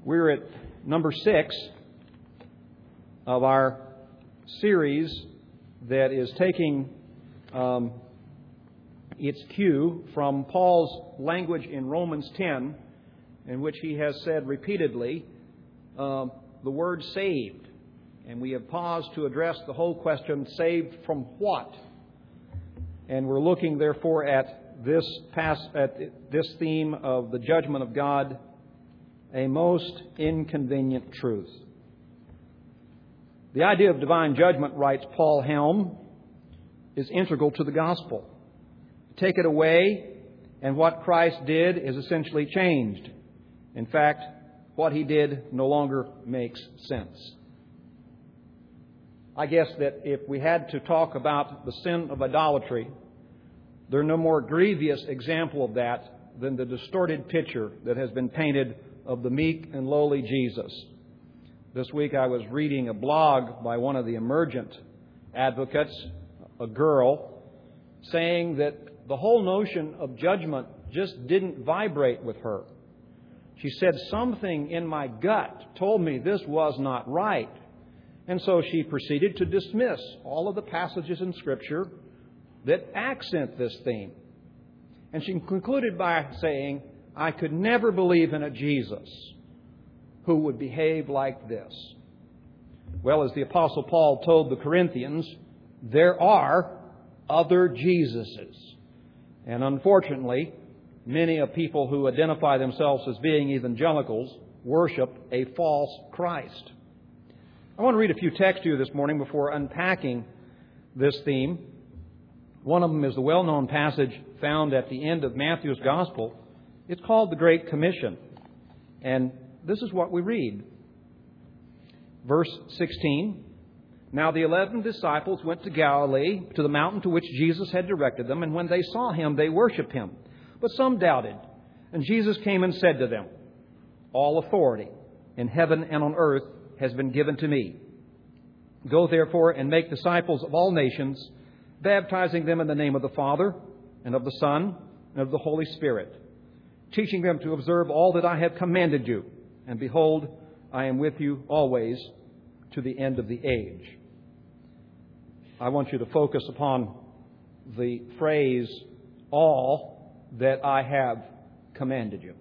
We're at number 6 of our series that is taking its cue from Paul's language in Romans 10, in which he has said repeatedly the word saved. And we have paused to address the whole question, saved from what? And we're looking, therefore, at this theme of the judgment of God, a most inconvenient truth. The idea of divine judgment, writes Paul Helm, is integral to the gospel. Take it away, and what Christ did is essentially changed. In fact, what he did no longer makes sense. I guess that if we had to talk about the sin of idolatry, there's no more grievous example of that than the distorted picture that has been painted of the meek and lowly Jesus. This week I was reading a blog by one of the emergent advocates, a girl, saying that the whole notion of judgment just didn't vibrate with her. She said, something in my gut told me this was not right. And so she proceeded to dismiss all of the passages in Scripture that accent this theme. And she concluded by saying, I could never believe in a Jesus who would behave like this. Well, as the Apostle Paul told the Corinthians, there are other Jesuses. And unfortunately, many of people who identify themselves as being evangelicals worship a false Christ. I want to read a few texts to you this morning before unpacking this theme. One of them is the well-known passage found at the end of Matthew's Gospel. It's called the Great Commission. And this is what we read. Verse 16. Now the 11 disciples went to Galilee, to the mountain to which Jesus had directed them. And when they saw him, they worshipped him. But some doubted. And Jesus came and said to them, all authority in heaven and on earth has been given to me. Go therefore and make disciples of all nations, baptizing them in the name of the Father and of the Son and of the Holy Spirit, teaching them to observe all that I have commanded you. And behold, I am with you always to the end of the age. I want you to focus upon the phrase, all that I have commanded you.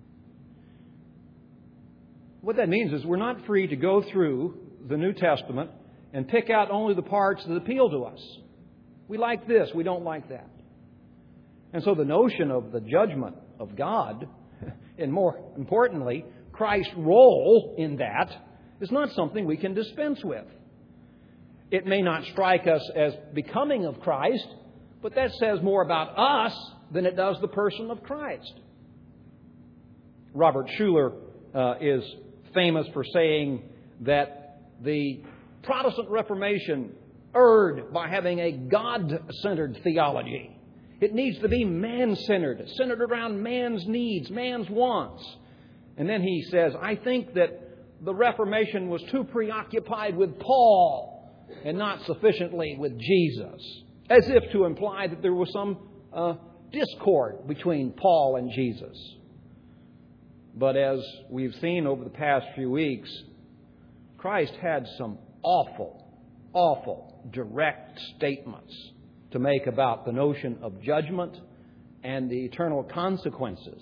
What that means is we're not free to go through the New Testament and pick out only the parts that appeal to us. We like this, we don't like that. And so the notion of the judgment of God, and more importantly, Christ's role in that, is not something we can dispense with. It may not strike us as becoming of Christ, but that says more about us than it does the person of Christ. Robert Schuller is famous for saying that the Protestant Reformation erred by having a God-centered theology. It needs to be man-centered, centered around man's needs, man's wants. And then he says, I think that the Reformation was too preoccupied with Paul and not sufficiently with Jesus, as if to imply that there was some discord between Paul and Jesus. But as we've seen over the past few weeks, Christ had some awful, direct statements to make about the notion of judgment and the eternal consequences.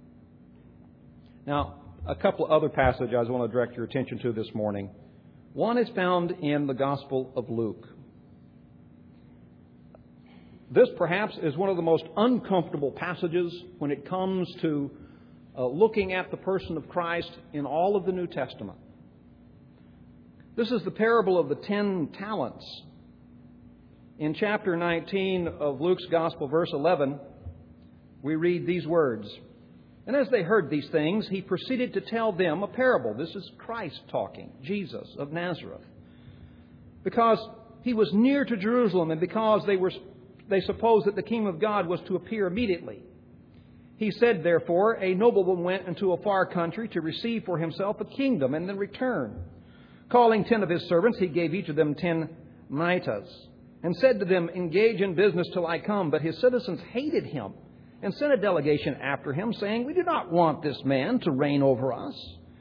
Now, a couple of other passages I want to direct your attention to this morning. One is found in the Gospel of Luke. This perhaps is one of the most uncomfortable passages when it comes to looking at the person of Christ in all of the New Testament. This is the parable of the 10 talents. In chapter 19 of Luke's Gospel, verse 11, we read these words. And as they heard these things, he proceeded to tell them a parable. This is Christ talking, Jesus of Nazareth. Because he was near to Jerusalem and because they supposed that the kingdom of God was to appear immediately. He said, therefore, a nobleman went into a far country to receive for himself a kingdom and then return. Calling 10 of his servants, he gave each of them 10 mitas and said to them, engage in business till I come. But his citizens hated him and sent a delegation after him, saying, we do not want this man to reign over us.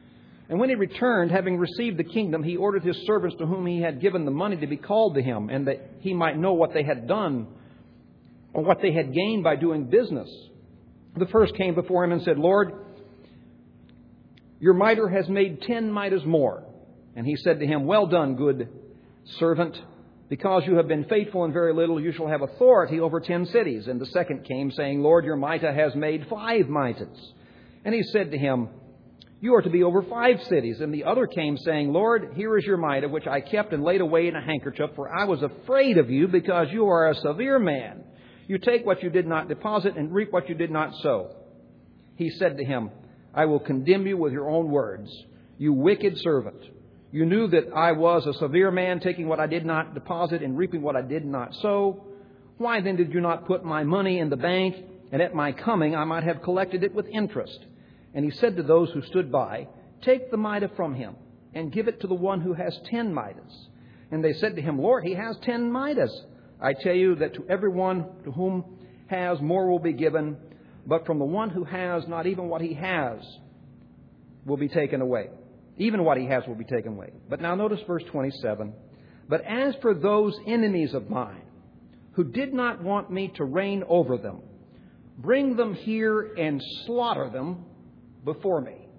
And when he returned, having received the kingdom, he ordered his servants to whom he had given the money to be called to him, and that he might know what they had done or what they had gained by doing business. The first came before him and said, Lord, your mitre has made 10 mitres more. And he said to him, Well done, good servant. Because you have been faithful in very little, you shall have authority over 10 cities. And the second came, saying, Lord, your mitre has made 5 mitres. And he said to him, You are to be over 5 cities. And the other came, saying, Lord, here is your mitre, which I kept and laid away in a handkerchief, for I was afraid of you, because you are a severe man. You take what you did not deposit and reap what you did not sow. He said to him, I will condemn you with your own words, you wicked servant. You knew that I was a severe man, taking what I did not deposit and reaping what I did not sow. Why then did you not put my money in the bank, and at my coming I might have collected it with interest? And he said to those who stood by, Take the mitre from him, and give it to the one who has 10 mitres. And they said to him, Lord, he has 10 mitres. I tell you that to everyone to whom has, more will be given, but from the one who has not even what he has will be taken away. Even what he has will be taken away. But now notice verse 27. But as for those enemies of mine who did not want me to reign over them, bring them here and slaughter them before me.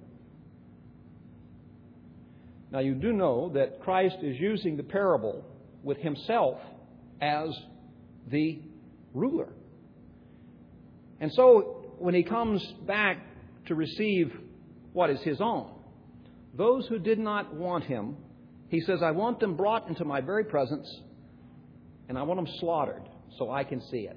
Now you do know that Christ is using the parable with himself as the ruler. And so when he comes back to receive what is his own, those who did not want him, he says, I want them brought into my very presence, and I want them slaughtered so I can see it.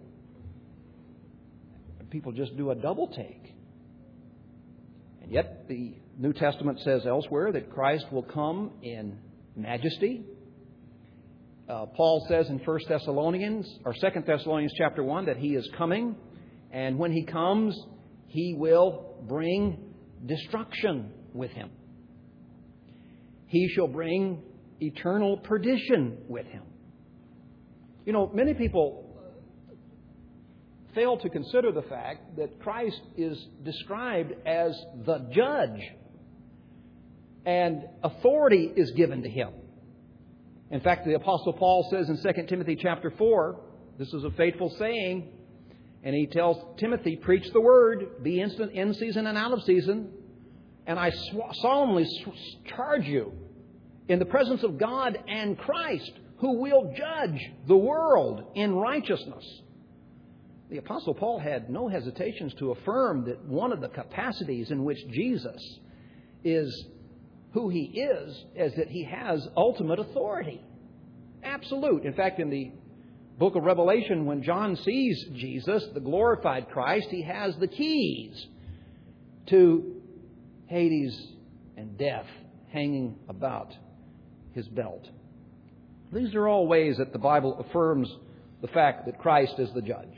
And people just do a double take. And yet the New Testament says elsewhere that Christ will come in majesty. Paul says in 2 Thessalonians chapter 1 that he is coming, and when he comes, he will bring destruction with him. He shall bring eternal perdition with him. You know, many people fail to consider the fact that Christ is described as the judge, and authority is given to him. In fact, the Apostle Paul says in 2 Timothy chapter 4, this is a faithful saying, and he tells Timothy, preach the word, be instant in season and out of season, and I solemnly charge you in the presence of God and Christ, who will judge the world in righteousness. The Apostle Paul had no hesitations to affirm that one of the capacities in which Jesus is who he is that he has ultimate authority. Absolute. In fact, in the book of Revelation, when John sees Jesus, the glorified Christ, he has the keys to Hades and death hanging about his belt. These are all ways that the Bible affirms the fact that Christ is the judge.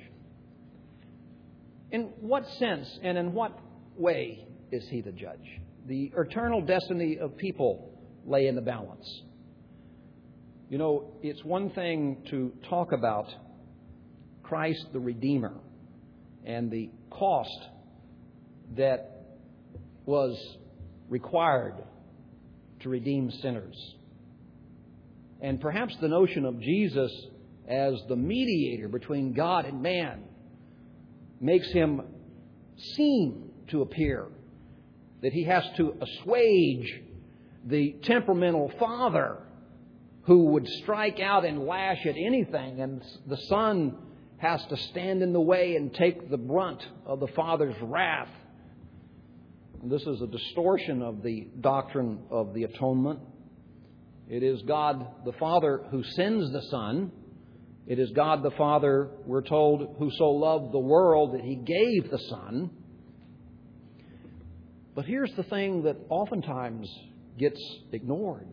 In what sense and in what way is he the judge? The eternal destiny of people lay in the balance. You know, it's one thing to talk about Christ the Redeemer and the cost that was required to redeem sinners. And perhaps the notion of Jesus as the mediator between God and man makes him seem to appear that he has to assuage the temperamental father who would strike out and lash at anything, and the son has to stand in the way and take the brunt of the father's wrath. And this is a distortion of the doctrine of the atonement. It is God the Father who sends the Son. It is God the Father, we're told, who so loved the world that he gave the Son. But here's the thing that oftentimes gets ignored.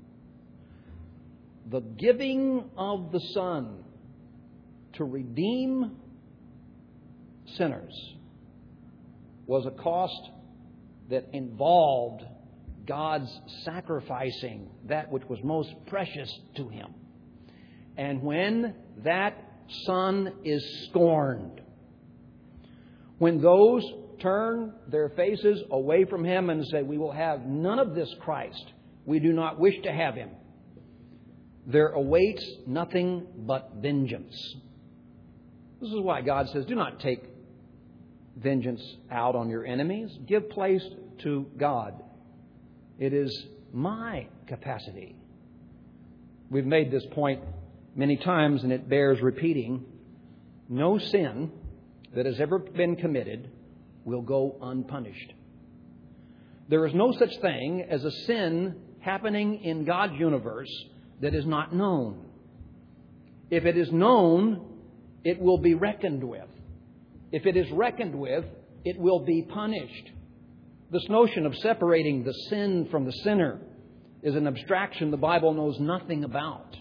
The giving of the Son to redeem sinners was a cost that involved God's sacrificing that which was most precious to him. And when that Son is scorned, when those turn their faces away from Him and say, "We will have none of this Christ. We do not wish to have Him," there awaits nothing but vengeance. This is why God says, do not take vengeance out on your enemies. Give place to God. It is my capacity. We've made this point many times, and it bears repeating. No sin that has ever been committed will go unpunished. There is no such thing as a sin happening in God's universe that is not known. If it is known, it will be reckoned with. If it is reckoned with, it will be punished. This notion of separating the sin from the sinner is an abstraction the Bible knows nothing about.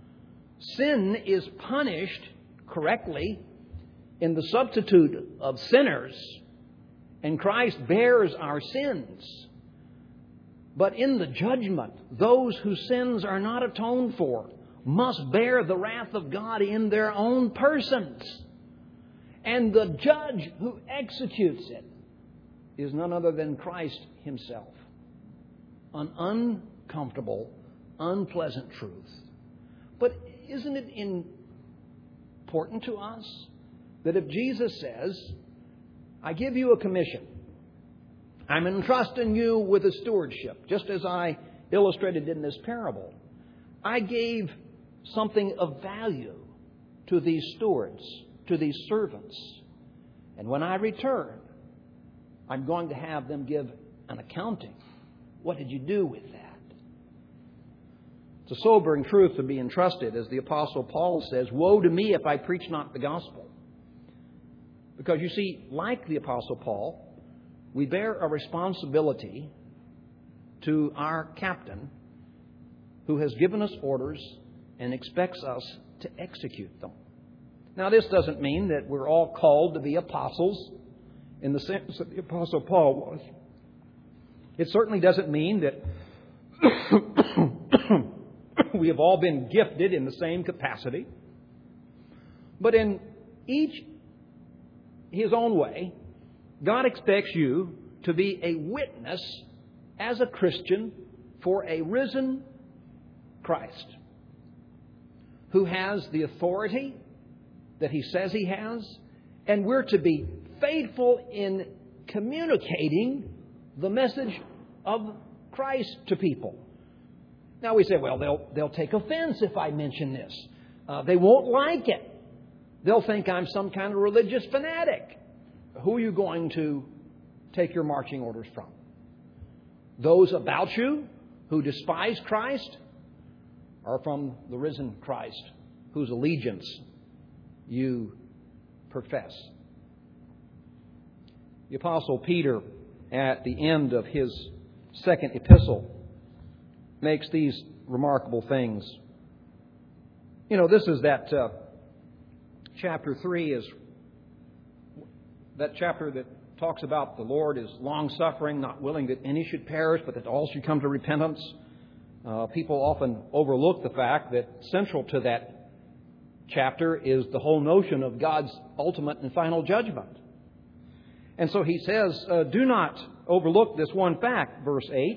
Sin is punished correctly in the substitute of sinners, and Christ bears our sins. But in the judgment, those whose sins are not atoned for must bear the wrath of God in their own persons. And the judge who executes it is none other than Christ Himself. An uncomfortable, unpleasant truth. But isn't it important to us that if Jesus says, I give you a commission, I'm entrusting you with a stewardship, just as I illustrated in this parable. I gave something of value to these stewards, to these servants. And when I return, I'm going to have them give an accounting. What did you do with that? It's a sobering truth to be entrusted. As the Apostle Paul says, woe to me if I preach not the gospel. Because you see, like the Apostle Paul, we bear a responsibility to our captain who has given us orders and expects us to execute them. Now, this doesn't mean that we're all called to be apostles in the sense that the Apostle Paul was. It certainly doesn't mean that we have all been gifted in the same capacity. But in each his own way, God expects you to be a witness as a Christian for a risen Christ who has the authority that He says He has, and we're to be faithful in communicating the message of Christ to people. Now we say, well, they'll take offense if I mention this. They won't like it. They'll think I'm some kind of religious fanatic. Who are you going to take your marching orders from? Those about you who despise Christ, or from the risen Christ whose allegiance you profess? The Apostle Peter, at the end of his second epistle, makes these remarkable things. You know, this is that chapter 3 is that chapter that talks about the Lord is long-suffering, not willing that any should perish, but that all should come to repentance. People often overlook the fact that central to that chapter is the whole notion of God's ultimate and final judgment. And so he says, do not overlook this one fact, verse 8.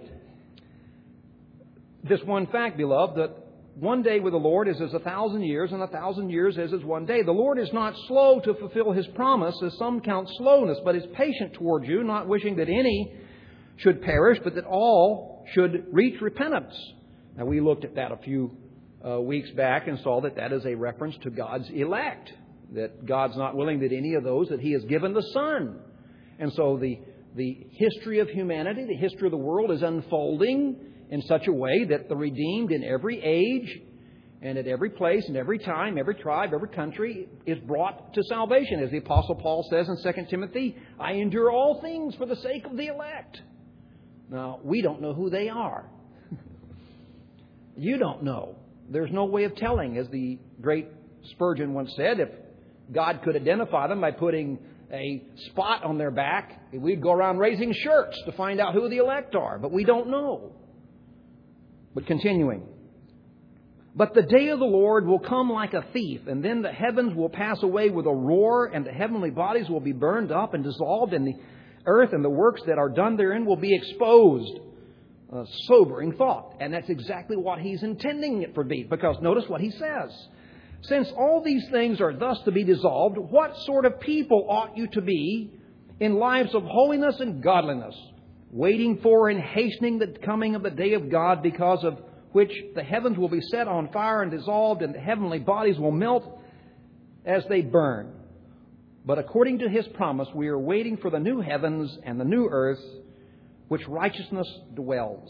This one fact, beloved, that one day with the Lord is as 1,000 years, and 1,000 years is as one day. The Lord is not slow to fulfill His promise, as some count slowness, but is patient toward you, not wishing that any should perish, but that all should reach repentance. Now, we looked at that a few weeks back and saw that that is a reference to God's elect, that God's not willing that any of those that He has given the Son. And so the history of humanity, the history of the world is unfolding in such a way that the redeemed in every age and at every place and every time, every tribe, every country is brought to salvation. As the Apostle Paul says in 2 Timothy, I endure all things for the sake of the elect. Now, we don't know who they are. You don't know. There's no way of telling. As the great Spurgeon once said, if God could identify them by putting a spot on their back, we'd go around raising shirts to find out who the elect are. But we don't know. But continuing. But the day of the Lord will come like a thief, and then the heavens will pass away with a roar, and the heavenly bodies will be burned up and dissolved, and the earth and the works that are done therein will be exposed. A sobering thought. And that's exactly what He's intending it for be. Because notice what He says. Since all these things are thus to be dissolved, what sort of people ought you to be in lives of holiness and godliness, waiting for and hastening the coming of the day of God, because of which the heavens will be set on fire and dissolved, and the heavenly bodies will melt as they burn. But according to His promise, we are waiting for the new heavens and the new earth, which righteousness dwells.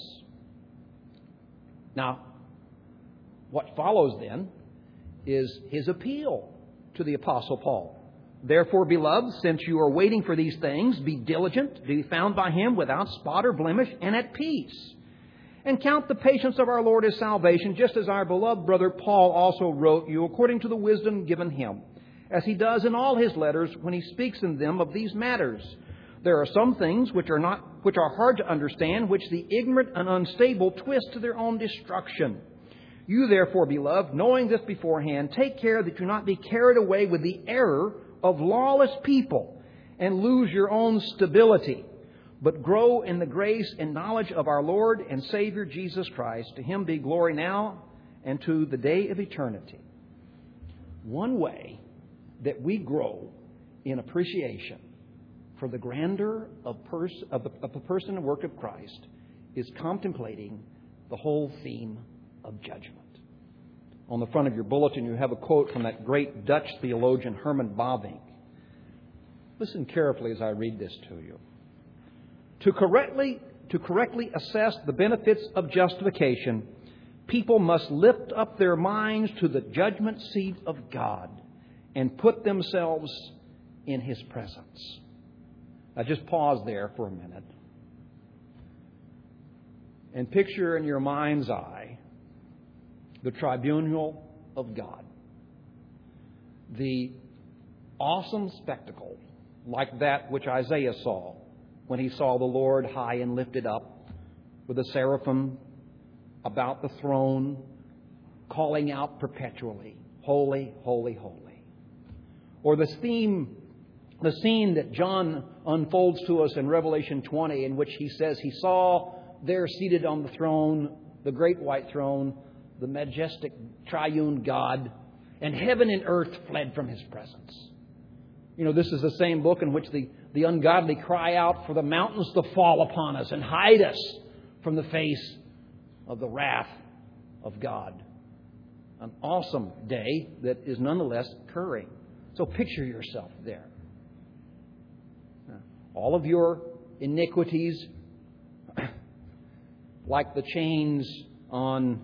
Now, what follows then is his appeal to the Apostle Paul. Therefore, beloved, since you are waiting for these things, be diligent to be found by Him without spot or blemish and at peace. And count the patience of our Lord as salvation, just as our beloved brother Paul also wrote you according to the wisdom given him, as he does in all his letters when he speaks in them of these matters. There are some things which are hard to understand, which the ignorant and unstable twist to their own destruction. You therefore, beloved, knowing this beforehand, take care that you not be carried away with the error of lawless people and lose your own stability, but grow in the grace and knowledge of our Lord and Savior Jesus Christ. To Him be glory now and to the day of eternity. One way that we grow in appreciation for the grandeur of the person and work of Christ is contemplating the whole theme of judgment. On the front of your bulletin, you have a quote from that great Dutch theologian Herman Bavinck. Listen carefully as I read this to you. To correctly assess the benefits of justification, people must lift up their minds to the judgment seat of God and put themselves in His presence. Now just pause there for a minute and picture in your mind's eye the tribunal of God. The awesome spectacle like that which Isaiah saw when he saw the Lord high and lifted up with the seraphim about the throne, calling out perpetually, holy, holy, holy. Or the scene that John unfolds to us in Revelation 20, in which he says he saw there seated on the throne, the great white throne, the majestic triune God, and heaven and earth fled from His presence. You know, this is the same book in which the ungodly cry out for the mountains to fall upon us and hide us from the face of the wrath of God. An awesome day that is nonetheless occurring. So picture yourself there. All of your iniquities, like the chains on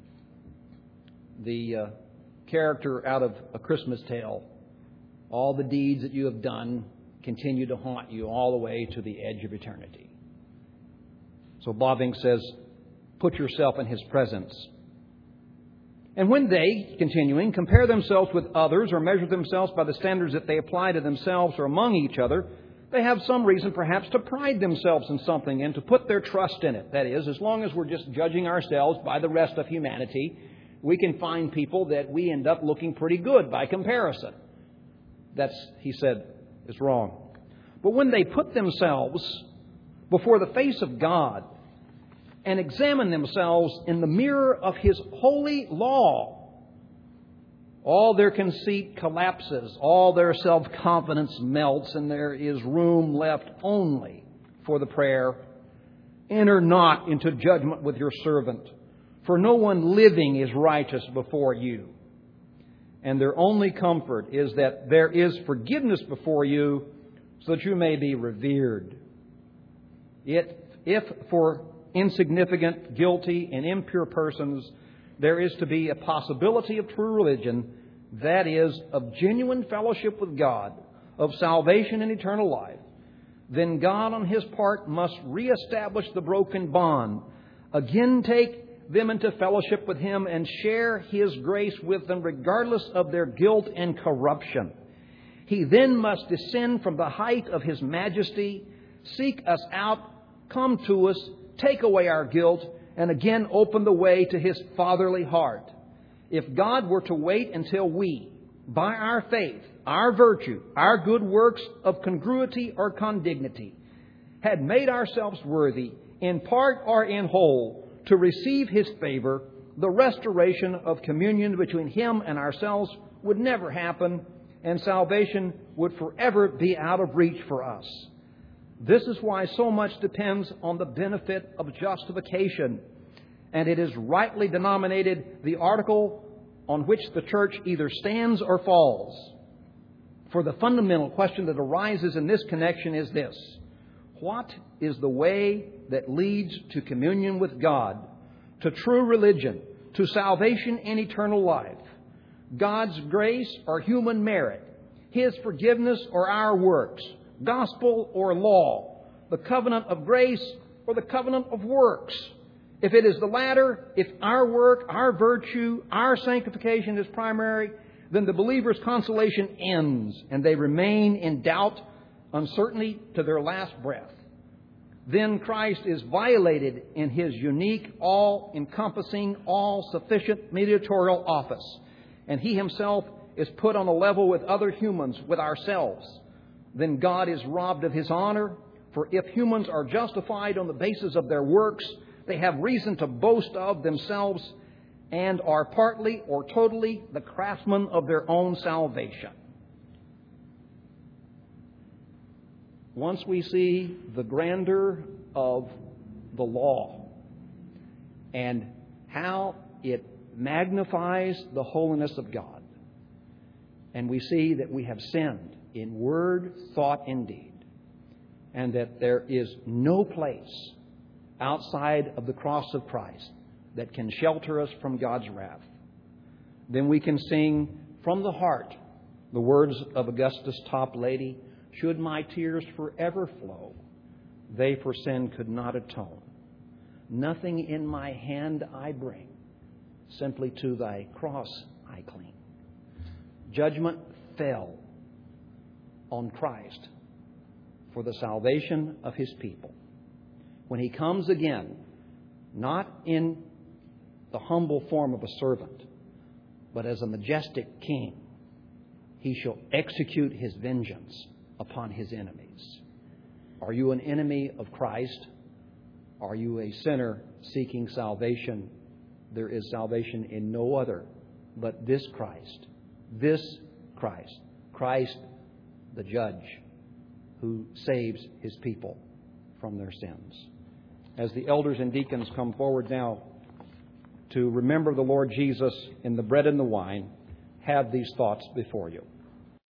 the character out of A Christmas Tale, all the deeds that you have done continue to haunt you all the way to the edge of eternity. So Bavinck says, put yourself in His presence. And when they, continuing, compare themselves with others or measure themselves by the standards that they apply to themselves or among each other, they have some reason perhaps to pride themselves in something and to put their trust in it. That is, as long as we're just judging ourselves by the rest of humanity, we can find people that we end up looking pretty good by comparison. That's, he said, is wrong. But when they put themselves before the face of God and examine themselves in the mirror of His holy law, all their conceit collapses, all their self-confidence melts, and there is room left only for the prayer, enter not into judgment with your servant, for no one living is righteous before you. And their only comfort is that there is forgiveness before you, so that you may be revered. If for insignificant, guilty, and impure persons there is to be a possibility of true religion, that is, of genuine fellowship with God, of salvation and eternal life, then God on His part must reestablish the broken bond, again take them into fellowship with Him, and share His grace with them regardless of their guilt and corruption. He then must descend from the height of His majesty, seek us out, come to us, take away our guilt, and again open the way to His fatherly heart. If God were to wait until we, by our faith, our virtue, our good works of congruity or condignity, had made ourselves worthy, in part or in whole, to receive His favor, the restoration of communion between Him and ourselves would never happen, and salvation would forever be out of reach for us. This is why so much depends on the benefit of justification, and it is rightly denominated the article on which the church either stands or falls. For the fundamental question that arises in this connection is this: what is the way that leads to communion with God, to true religion, to salvation and eternal life? God's grace or human merit? His forgiveness or our works? Gospel or law? The covenant of grace or the covenant of works? If it is the latter, if our work, our virtue, our sanctification is primary, then the believer's consolation ends and they remain in doubt, uncertainty to their last breath. Then Christ is violated in His unique, all-encompassing, all-sufficient mediatorial office. And He Himself is put on a level with other humans, with ourselves. Then God is robbed of His honor. For if humans are justified on the basis of their works, they have reason to boast of themselves and are partly or totally the craftsmen of their own salvation. Once we see the grandeur of the law and how it magnifies the holiness of God, and we see that we have sinned in word, thought, and deed, and that there is no place outside of the cross of Christ that can shelter us from God's wrath, then we can sing from the heart the words of Augustus Toplady: should my tears forever flow, they for sin could not atone. Nothing in my hand I bring, simply to Thy cross I cling. Judgment fell on Christ for the salvation of His people. When He comes again, not in the humble form of a servant, but as a majestic king, He shall execute His vengeance upon His enemies. Are you an enemy of Christ? Are you a sinner seeking salvation? There is salvation in no other but this Christ. This Christ. Christ, the judge, who saves His people from their sins. As the elders and deacons come forward now to remember the Lord Jesus in the bread and the wine, have these thoughts before you.